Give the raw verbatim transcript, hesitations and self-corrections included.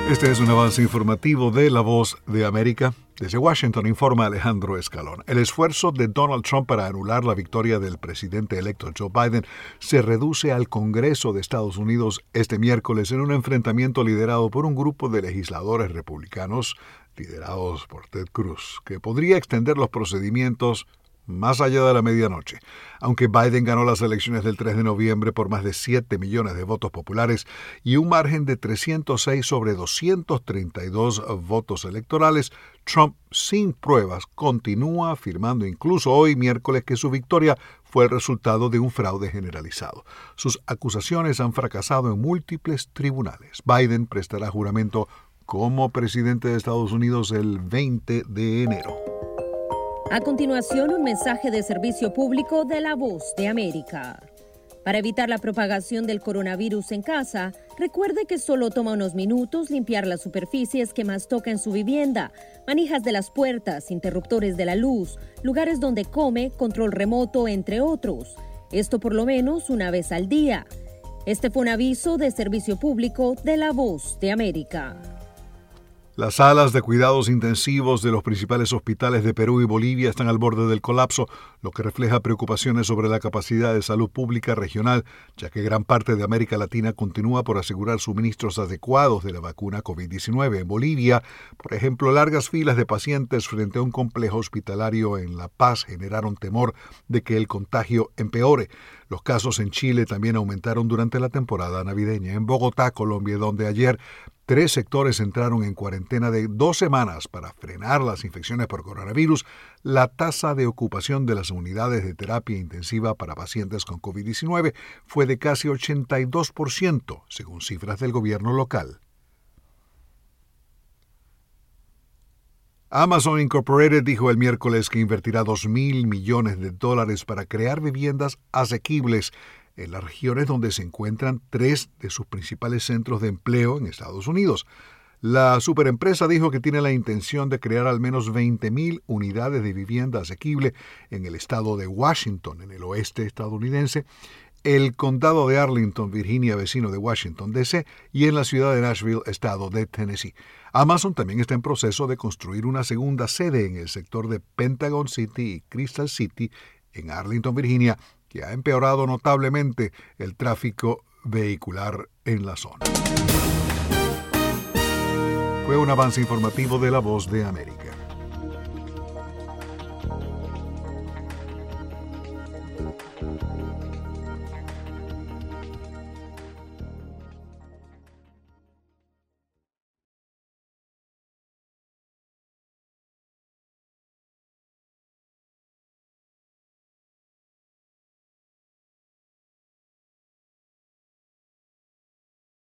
Este es un avance informativo de La Voz de América. Desde Washington informa Alejandro Escalón. El esfuerzo de Donald Trump para anular la victoria del presidente electo Joe Biden se reduce al Congreso de Estados Unidos este miércoles en un enfrentamiento liderado por un grupo de legisladores republicanos, liderados por Ted Cruz, que podría extender los procedimientos más allá de la medianoche. Aunque Biden ganó las elecciones del tres de noviembre por más de siete millones de votos populares y un margen de trescientos seis sobre doscientos treinta y dos votos electorales, Trump, sin pruebas, continúa afirmando incluso hoy miércoles que su victoria fue el resultado de un fraude generalizado. Sus acusaciones han fracasado en múltiples tribunales. Biden prestará juramento como presidente de Estados Unidos el veinte de enero. A continuación, un mensaje de servicio público de La Voz de América. Para evitar la propagación del coronavirus en casa, recuerde que solo toma unos minutos limpiar las superficies que más toca en su vivienda, manijas de las puertas, interruptores de la luz, lugares donde come, control remoto, entre otros. Esto por lo menos una vez al día. Este fue un aviso de servicio público de La Voz de América. Las salas de cuidados intensivos de los principales hospitales de Perú y Bolivia están al borde del colapso, lo que refleja preocupaciones sobre la capacidad de salud pública regional, ya que gran parte de América Latina continúa por asegurar suministros adecuados de la vacuna covid diecinueve. En Bolivia, por ejemplo, largas filas de pacientes frente a un complejo hospitalario en La Paz generaron temor de que el contagio empeore. Los casos en Chile también aumentaron durante la temporada navideña. En Bogotá, Colombia, donde ayer tres sectores entraron en cuarentena de dos semanas para frenar las infecciones por coronavirus, la tasa de ocupación de las unidades de terapia intensiva para pacientes con covid diecinueve fue de casi ochenta y dos por ciento, según cifras del gobierno local. Amazon Incorporated dijo el miércoles que invertirá dos mil millones de dólares para crear viviendas asequibles en las regiones donde se encuentran tres de sus principales centros de empleo en Estados Unidos. La superempresa dijo que tiene la intención de crear al menos veinte mil unidades de vivienda asequible en el estado de Washington, en el oeste estadounidense, el condado de Arlington, Virginia, vecino de Washington, D C, y en la ciudad de Nashville, estado de Tennessee. Amazon también está en proceso de construir una segunda sede en el sector de Pentagon City y Crystal City, en Arlington, Virginia, que ha empeorado notablemente el tráfico vehicular en la zona. Fue un avance informativo de La Voz de América.